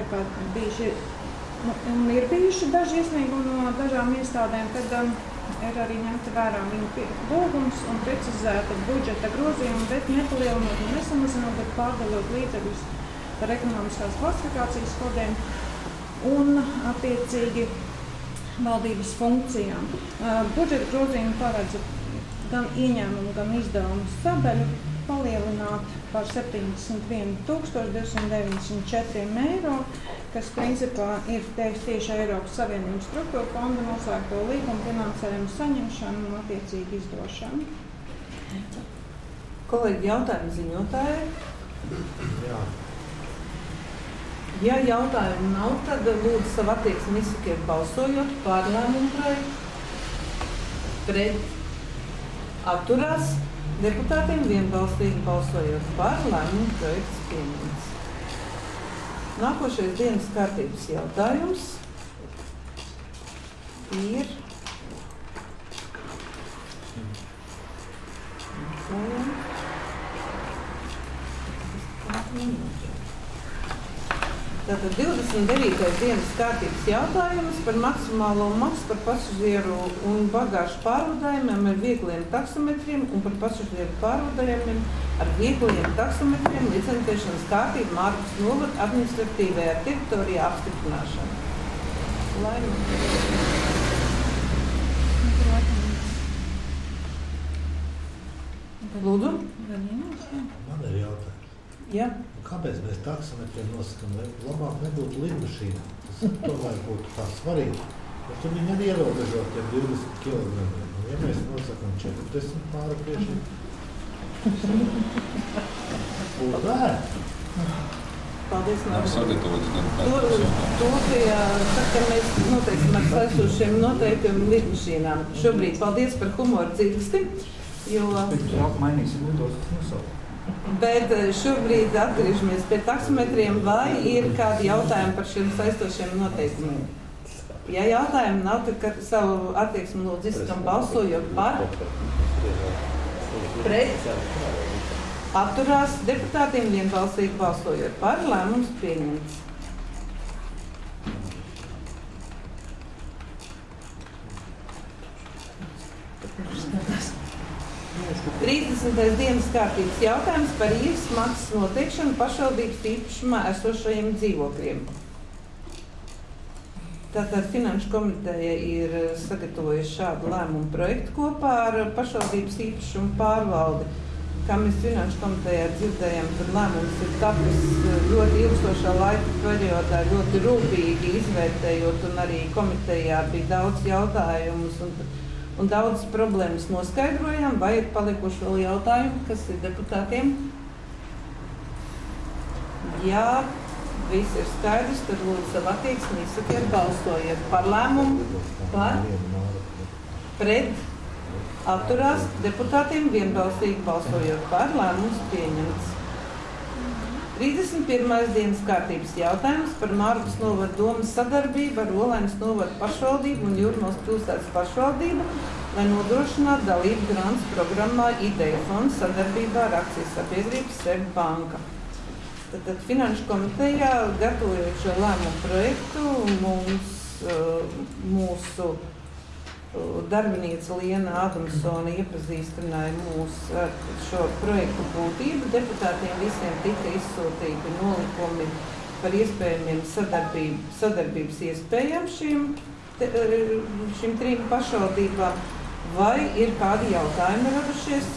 ir bijuši daži iesniegumi no dažām iestādēm, kad ir arī ņemta vērā viņu lūgums un precizēta budžeta grozījuma, bet nepalielinot un nesamazinot, bet pārdalot līdzekļus par ekonomiskās klasifikācijas kodiem un attiecīgi valdības funkcijām. Budžeta grozījumi paredz gan ieņēmumu, gan izdevumu sadaļu palielināt par 71 294 eiro, kas principā ir tieši Eiropas Savienības struktūra fonda noslēgto līgumu finansējumu saņemšanu un attiecīgi izdošanu. Kolēģi, jautājumi ziņotāji? Jā. Ja jautājumu nav, tad lūdzu savu attieksmi izsakiet balsojot par lēmumu projektu. Pret atturās deputātiem vienbalsīgi balsojot par lēmumu projekts pieņemts. Nākošais dienas kārtības jautājums ir Tātad 29. dienas kārtības jautājums par maksimālo maksu par pasažieru un bagāžu pārvadājumiem ar viegliem taksometriem un par pasažieru pārvadājumiem ar viegliem taksometriem licencēšanas kārtību Mārgas novada administratīvajā teritorijā apstiprināšanu. Lūdzu? Man ir jautājums. Jā. Kāpēc mēs taksometriem nosakām, lai labāk nebūtu lidmašīnā? Tas tomēr būtu tā svarīgi. Bet tur viņi arī ierobežotiem 20 kg. Un ja mēs nosakām 40 pārapriešiem, būtu vērts. Paldies, Sagatavots. To bija, ka mēs noteiksim ar saistošiem noteikumiem lidmašīnām. Šobrīd paldies par humoru dzirksti, jo... Mainīsim lidostas nosaukumu. Bet šobrīd atgriežamies pie taksometriem, vai ir kādi jautājumi par šiem saistošiem noteikumiem? Ja jautājumi nav, tad savu attieksmi lūdzu izskam balsojot par, pret, atturās deputātiem vienbalsīgi balsojot par, lēmums pieņemts. Trīsdesmitais dienas kārtības jautājums par īres maksas noteikšanu pašvaldības īpašumā esošajiem dzīvokļiem. Tātad Finanšu komiteja ir sagatavojusi šādu lēmumu projektu kopā ar pašvaldības īpašumu pārvaldi. Kā mēs Finanšu komitejā dzirdējām, tad lēmums ir tapis ļoti ilgstošā laika periodā, ļoti rūpīgi izvērtējot, un arī komitejā bija daudz jautājumus un daudz problēmas noskaidrojām, vai ir palikuši vēl jautājumi, kas ir deputātiem? Jā, viss ir skaidrs, tad lūdzu savu attieksmi izsakiet, balsojiet par lēmumu, par, pret, atturās, deputātiem vienbalsīgi balsojot par, lēmums pieņemts. 31. dienas kārtības jautājums par Mārgas novada domas sadarbību ar Olainas novada pašvaldību un Jūrmalas pilsētas pašvaldību, lai nodrošinātu dalību grants programmā Ideja fonds sadarbībā ar akcijas sabiedrību SEB banka. Tātad Finanšu komitejā, gatavojot šo lēmumu projektu, mūsu darbinīca Liena Adamsone iepazīstināja mūs ar šo projektu būtību. Deputātiem visiem tika izsūtīti nolikumi par iespējamiem sadarbības iespējām šīm trim pašvaldībām. Vai ir kādi jautājumi radušies?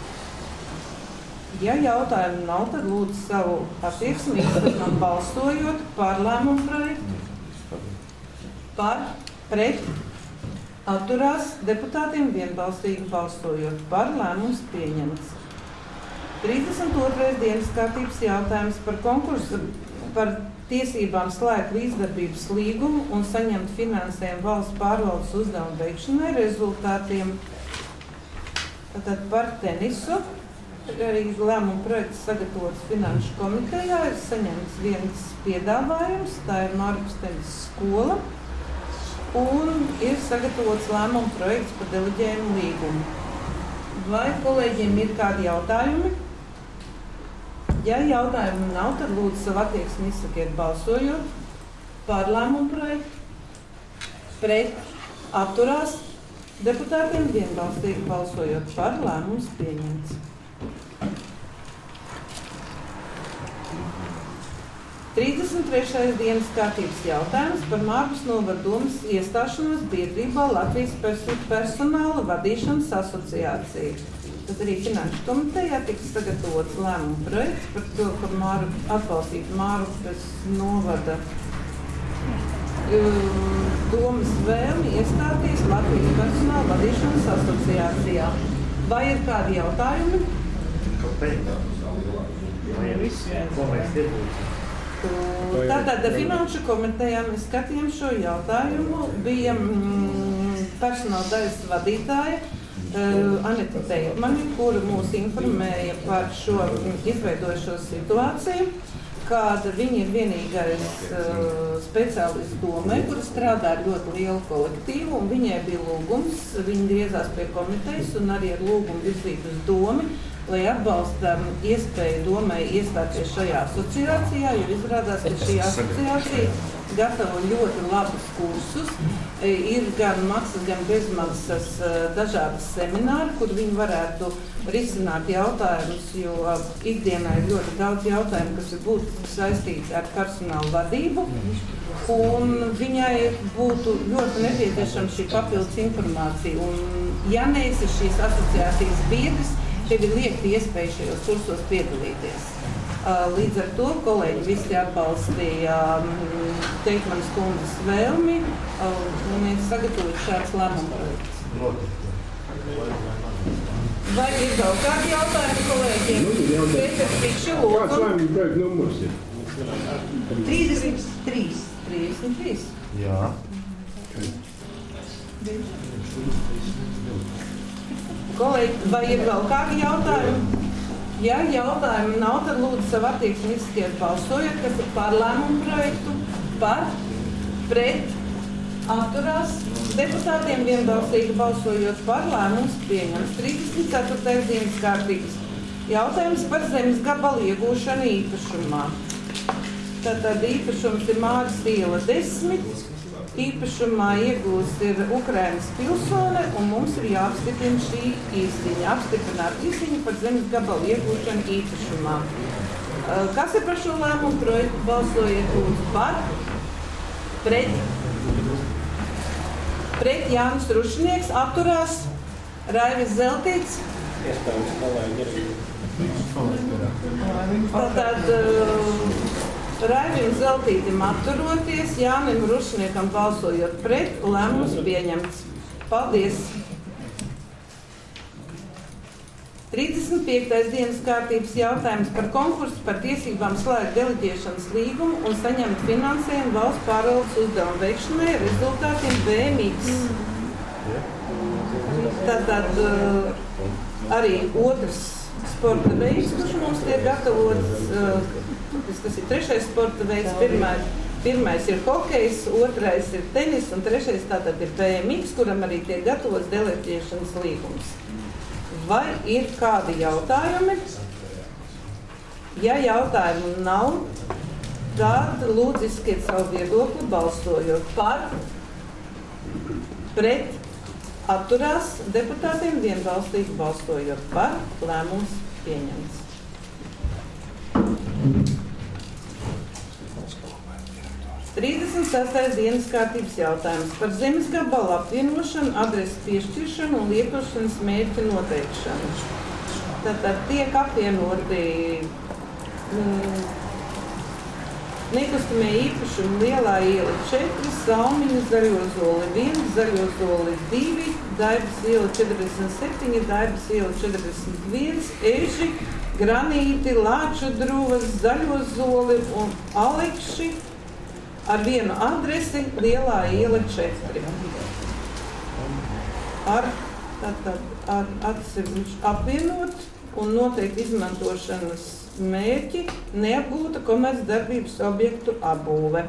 Ja jautājumu nav, tad lūdzu savu attieksmi izsakām balsojot par lēmumu projektu. Par, pret, atturās, deputātiem vienbalsīgi balsojot par, lēmums pieņemts. 32. dienas kārtības jautājums par konkursu par tiesībām slēgt līdzdarbības līgumu un saņemt finansējumu valsts pārvaldes uzdevumu veikšanai rezultātiem. Tātad par tenisu. Arī lēmuma projekts sagatavots Finanšu komitejā, ir saņemts viens piedāvājums, tā ir Mārgas tenisas skola, un ir sagatavots lēmuma projekts par deleģējumu līgumu. Vai kolēģiem ir kādi jautājumi? Ja jautājumu nav, tad lūdzu savu attieksmi izsakiet balsojot par lēmumu projektu, pret, atturās, deputātiem vienbalsīgi balsojot par, lēmums pieņemts. 33. dienas kārtības jautājums par Mārgas novada domas iestāšanos biedrībā Latvijas personāla vadīšanas asociācija. Tad arī Finanšu komitejā tika sagatavots lēmuma projekts par to, ka atbalstīt Mārgas novada domas vēlmi iestāties Latvijas personāla vadīšanas asociācijā. Vai ir kādi jautājumi? Kāpēc? Vai ir viss? Ko mēs iegūsim? Tātad Finanšu komitejā mēs skatījām šo jautājumu. Bija personāla daļas vadītāja Anita Teitmani, kura mūs informēja par šo izveidojušo situāciju, kāda viņa ir vienīgais speciālists domē, kura strādā ar ļoti lielu kolektīvu, un viņai bija lūgums, viņa griezās pie komitejas un arī ar lūgumu virzīt uz domi lai atbalstam iespēju domai iestāties šajā asociācijā, jo izrādās, ka šī asociācija gatavo ļoti labus kursus. Ir gan maksas, gan bezmaksas dažādas semināri, kur viņi varētu risināt jautājumus, jo ikdienā ir ļoti daudz jautājumu, kas ir būtiski saistīti ar personāla vadību. Un viņai būtu ļoti nepieciešama šī papildus informācija. Un, ja neesi šīs asociācijas biedrs, tev ir liekta iespēja šajos kursos piedalīties. Līdz ar to kolēģi visi atbalstīja Teikmanas kundzes vēlmi un ir sagatavot šāds lēmuma projekts. Vai ir vēl kādi jautājumi kolēģiem? Kāds lēmuma projekta numurs ir? 33. 33. Jā. Kolēģi, vai ir vēl kādi jautājumi? Ja jautājumu nav, tad lūdzu savu attieksmi izskiet balsojot, kas ir par lēmumu projektu, par, pret, atturās. Deputātiem vienbalsīgi balsojot par lēmums pieņems 34. dienas kārtības jautājums par zemes gabalu iegūšanu īpašumā. Tātad īpašums ir Māras iela 10. Īpašumā iegūst ir Ukrainas pilsone, un mums ir jāapstiprina šī īsiņa. Apstiprināt īsiņu par zemes gabalu iegūšanu īpašumā. Kas ir par šo lēmumu projektu? Balsojiet lūdzu par, pret Jānis Rušinieks, atturās Raivis Zeltīts. Tātad Raivim Zeltītim atturoties, Jānim Rušniekam balsojot pret, lēmums pieņemts. Paldies! 35. dienas kārtības jautājums par konkursu par tiesībām slēgt deleģēšanas līgumu un saņemt finansējumu valsts pārvaldes uzdevumu veikšanai rezultātiem BMX. Tātad arī otrs sporta veids, kurš mums tiek gatavots, tas ir trešais sporta veids, pirmais ir hokejs, otrais ir tenis un trešais tātad ir BMX, kuram arī tiek gatavots deleģēšanas līgums. Vai ir kādi jautājumi? Ja jautājumu nav, tad lūdzu izskiet savu viedokli balsojot par, pret, atturās, deputātiem vienbalstīgi balsojot par, lēmums pieņemts. Trīsdesmit dienas kārtības jautājums par zemes gabalu apvienošanu, adreses piešķiršanu un lietošanas mērķu noteikšanu. Tātad tiek apvienoti nekustamie īpašumi Lielā iela 4, Salmiņa, Zaļo zoli 1, Zaļo zoli 2, Daibas iela 47, Daibas iela 41, Eži, Granīti, Lāču druvas, Zaļo zoli un Alekši ar vienu adresi Lielā iela 4. Ar atsevišķi apvienot un noteikti izmantošanas mērķi neapgūta komercdarbības objektu apbūve.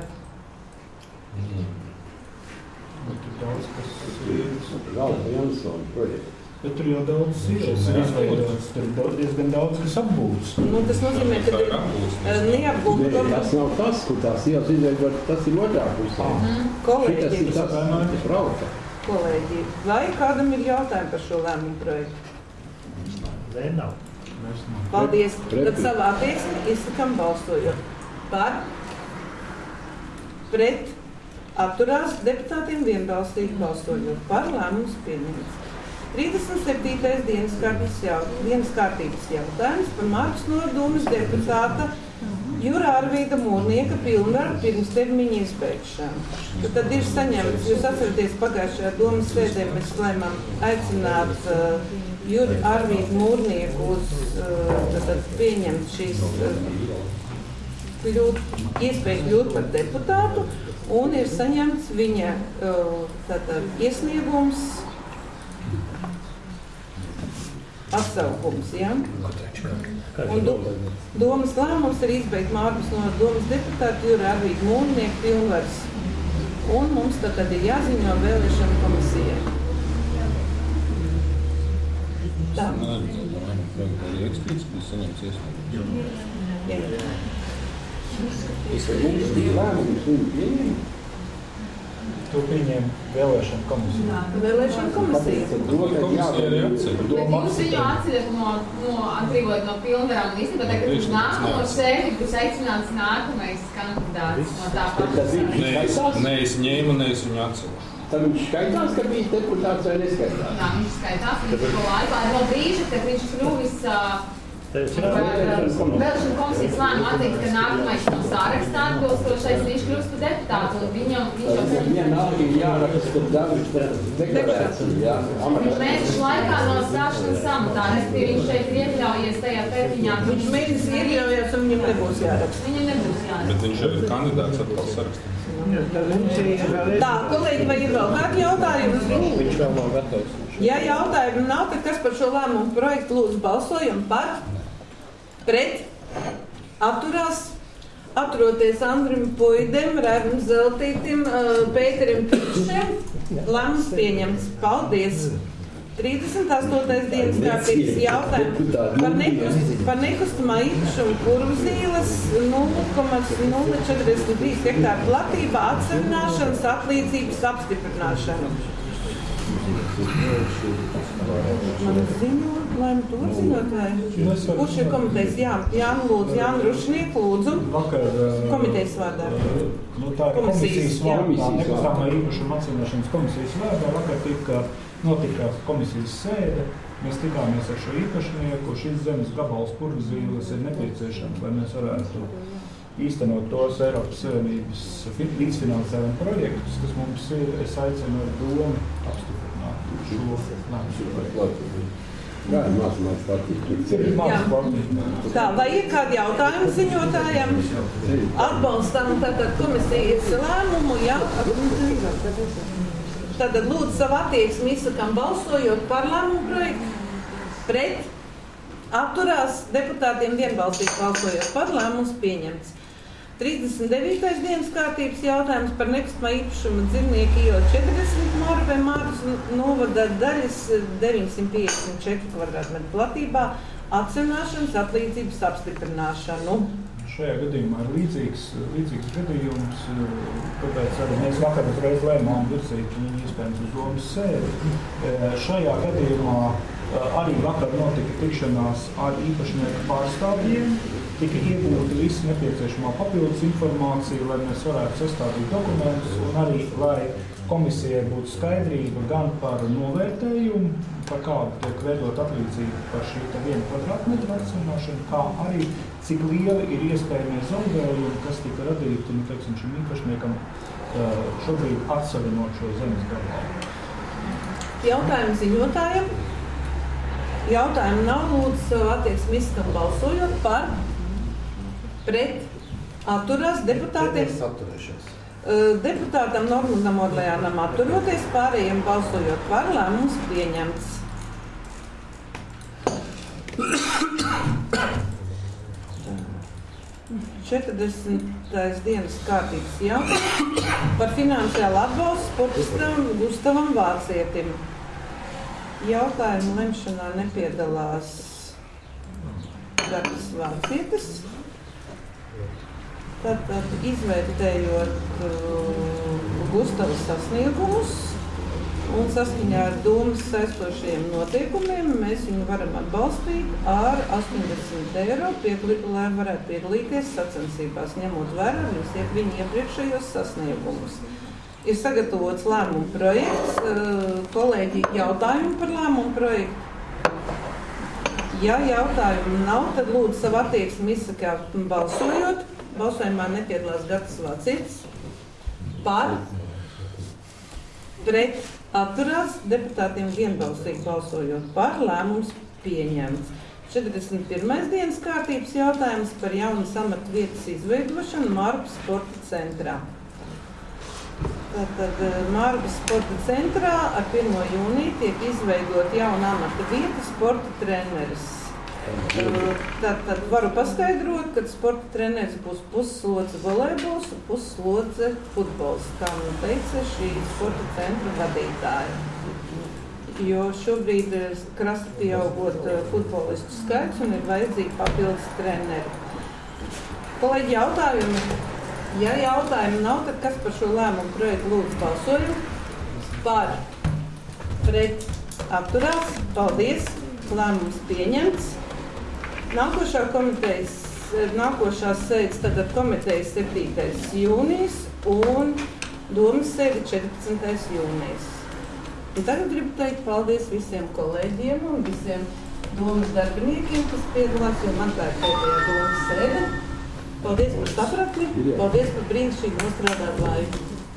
Bet tur jau daudz ielas ir izveidotas, tur diezgan daudz, kas apbūtas. Tas nozīmē, ka neapgūta Tas nav tas, kur tās ielas izveidot, tas ir otrā pusē. Kolēģi, vai kādam ir jautājumi par šo lēmumu projektu? Nē, nav. Paldies. Tad savā attieksmi izsakam balsojot par, pret, atturās, deputātiem vienbalstīgi balsojot par, lēmums pieņemts. 37. dienas kārtības jautājums par Markas Nodomas deputāta Jura Arvīda Mūrnieka pilnvaru pirmstermiņa izbeigšanu. Tad ir saņemts, jūs atceraties, pagājušajā domas sēdē mēs lēmām aicināt Juru Arvīdu Mūrnieku uz pieņemt šīs iespēju kļūt par deputātu, un ir saņemts viņa iesniegums, atsaukums, ja? Un domas lēmums ir izbeigt Markas Nodomas deputātu Juru Arvīdu Mūrnieku pilnvaras. Un mums tad ir jāziņo vēlēšanu komisijai. Tā. Arī eksperts bija saņemts iesniegums. Es ar mums bija lēmums un pieņēmu. To pieņēma vēlēšana komisija. Vēlēšana komisija. Tad Komisija arī atceļ. Bet jūs viņu atceļat atbrīvot no pilnvarām un īstenībā tagad uz nākamo sēdi būs aicināts nākamais kandidāts no tā paša. Ne es ņēmu, ne es viņu atceļu. Tad viņš skaitās, ka bija deputāts vai neskaitās? Jā, viņš skaitās, viņš to laikā ar no brīža, kad viņš kļuvis vēlēšana komisijas lēmumu atzīt, ka nākamais no sārakstā atbilstošais viņš kļūst par deputātu. Un viņam vienalga ir jāraksta dažas deklarācijas, jā. Mēnešu laikā no stāšanas amatā, respektīvi viņš šeit ir iekļaujies tajā termiņā. Viņš mēnesi iekļaujies un viņam nebūs jāraksta. Viņam nebūs jāraksta. Bet viņš jau ir kandidāts atkal sarakstā. Tā, kolēģi, vai ir vēl kādi jautājumi? Viņš vēl nav gatavs. Ja jautājumu nav, tad kas par šo lēmumu projektu lūdzu balsojam par? Pret? Atturās? Atturoties Andrim Puidem, Raivam Zeltītim, Pēterim Kiršem, lēmums pieņemts. Paldies! 38. dienas kārtības jautājums par nekustamā īpašuma Kurvzīles 0,043 hektāru platībā atseviļināšanas atlīdzības apstiprināšanu. Man ziņo, lai man to ziņot, vai? Kurš ir komitejas? Jānu lūdzu, Jānu Rušnieku lūdzu. Komitejas vārdā. Tā ir komisijas vārdā, nekustamā īpašuma atseviļināšanas komisijas vārdā. Vakar notika komisijas sēde. Mēs tikāmies ar šo īpašnieku. Šis zemes gabals Kurvzīles ir nepieciešams, lai mēs varētu īstenot tos Eiropas Savienības līdzfinansējuma projektus, kas mums ir. Es aicinu ar domu apstiprināt šo lēmumu. Jā, mācamās Tā, vai ir kādi jautājumi ziņotājiem? Atbalstam tātad komisijas lēmumu, jā? Tātad lūdzu savu attieksmi izsakam balsojot par lēmumu projektu. Pret? Atturās deputātiem vienbalsīgi balsojot par lēmums pieņemts. 39. dienas kārtības jautājums par nekustamā īpašuma Dzirnieku iela 40 Morvē Māras novada daļas 954 kvadrātmetru platībā atseviļināšanas atlīdzības apstiprināšanu. Šajā gadījumā ir līdzīgs gadījums, kāpēc arī mēs vakar uzreiz lēmām virzīt viņu iespējams uz domas sēdi. Šajā gadījumā arī vakar notika tikšanās ar īpašnieku pārstāvjiem, tika iegūta visa nepieciešamā papildus informācija, lai mēs varētu sastādīt dokumentus un arī, lai komisijai būtu skaidrība gan par novērtējumu, par kādu tiek veidot atlīdzību par šī 1 kvadrātmetru atseviļināšanu, kā arī cik lieli ir iespējamie zaudējumi, kas tika radīti šim īpašniekam šobrīd atseviļinot šo zemes gabalu. Jautājumu ziņotājiem. Jautājumu nav, lūdzu savu attieksmi izskam balsojot par, pret, atturās deputātiem. Deputātam Normundam Orleānam atturoties, pārējiem balsojot par, lēmums pieņemts. Dienas kārtības jautājums par finansiālu atbalstu sportistam Gustavam Vācietim. Jautājumu lemšanā nepiedalās Gatis Vācietis. Tātad izvērtējot Gustava sasniegumus un saskaņā ar domas saistošajiem noteikumiem, mēs viņu varam atbalstīt ar 80 €, lai varētu piedalīties sacensībās, ņemot vērā viņu iepriekšējos sasniegumus. Ir sagatavots lēmumu projekts. Kolēģi, jautājumi par lēmumu projektu? Ja jautājumu nav, tad lūdzu savu attieksmi izsakāt balsojot. Balsojumā nepiedalās Gatis Vācietis. Par, pret, atturās, deputātiem vienbalsīgi balsojot par, lēmums pieņemts. 41. dienas kārtības jautājums par jaunas amata vietas izveidošanu Mārgas sporta centrā. Tātad Mārgas sporta centrā ar 1. jūniju tiek izveidot jauna amata vieta sporta treneris. Tātad varu paskaidrot, ka sporta treneris būs pusslodze volejbols un pusslodze futbols, kā man teica šī sporta centra vadītāja. jo šobrīd krasti pieaugot futbolistu skaits un ir vajadzīgi papildus treneri. Kolēģi, jautājumi? Ja jautājumi nav, tad kas par šo lēmumu projektu lūdzu balsojumu? Par, pret, atturās. Paldies. Lēmums pieņemts. Nākošās sēdes tagad komitejas 7. jūnijas un domas sēde 14. jūnijas. Un tagad gribu teikt paldies visiem kolēģiem un visiem domas darbiniekiem, kas piedalās, jo man tā ir pēdējā domas sēde. Paldies par sapratni, paldies par brīnišķīgu nostrādāt laiku.